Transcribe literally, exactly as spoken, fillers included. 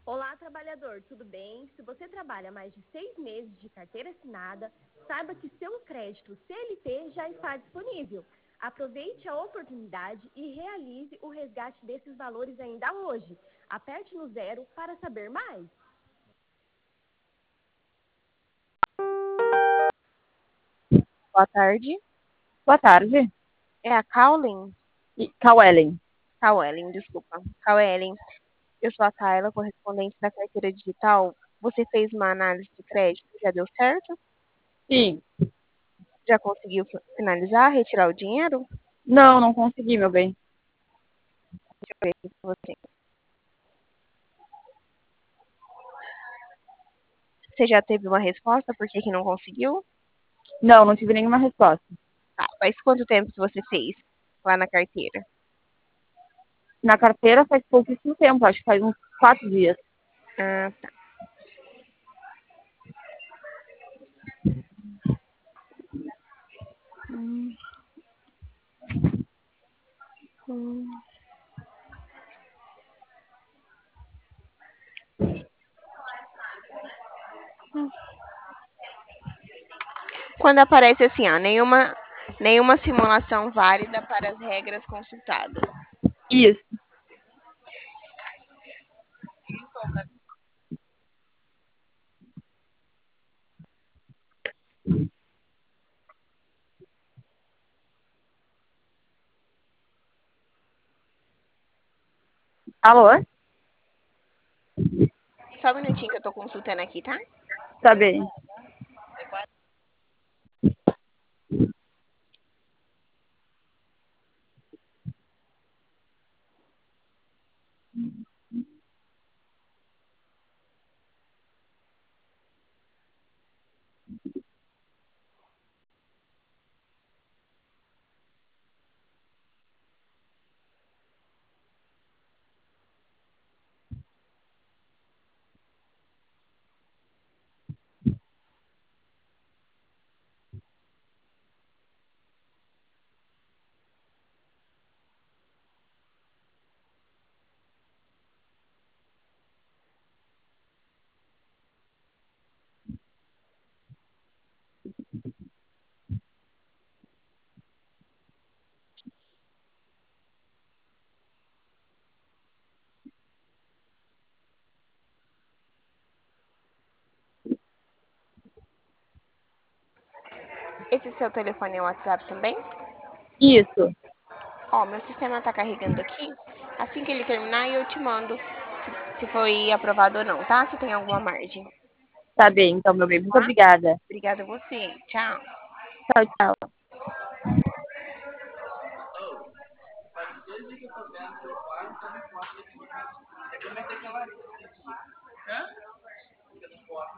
Olá, trabalhador, tudo bem? Se você trabalha mais de seis meses de carteira assinada, saiba que seu crédito C L T já está disponível. Aproveite a oportunidade e realize o resgate desses valores ainda hoje. Aperte no zero para saber mais. Boa tarde. Boa tarde. É a Kaulin? Kawellen. Kawellen, desculpa. Kawellen, eu sou a Tayla, correspondente da carteira digital. Você fez uma análise de crédito, já deu certo? Sim. Já conseguiu finalizar, retirar o dinheiro? Não, não consegui, meu bem. Deixa eu ver aqui com você. Você já teve uma resposta? Por que que não conseguiu? Não, não tive nenhuma resposta. Tá, faz quanto tempo que você fez lá na carteira? Na carteira faz pouquíssimo tempo, acho que faz uns quatro dias. Ah, tá. Hum. Hum. Hum. Quando aparece assim, ó, nenhuma, nenhuma simulação válida para as regras consultadas. Isso. Alô? Só um minutinho que eu tô consultando aqui, tá? Tá bem. Esse seu telefone é o WhatsApp também? Isso. Ó, meu sistema tá carregando aqui. Assim que ele terminar, eu te mando se, se foi aprovado ou não, tá? Se tem alguma margem. Tá bem, então, meu bem. Muito Tá? obrigada. Obrigada a você. Tchau. Tchau, tchau.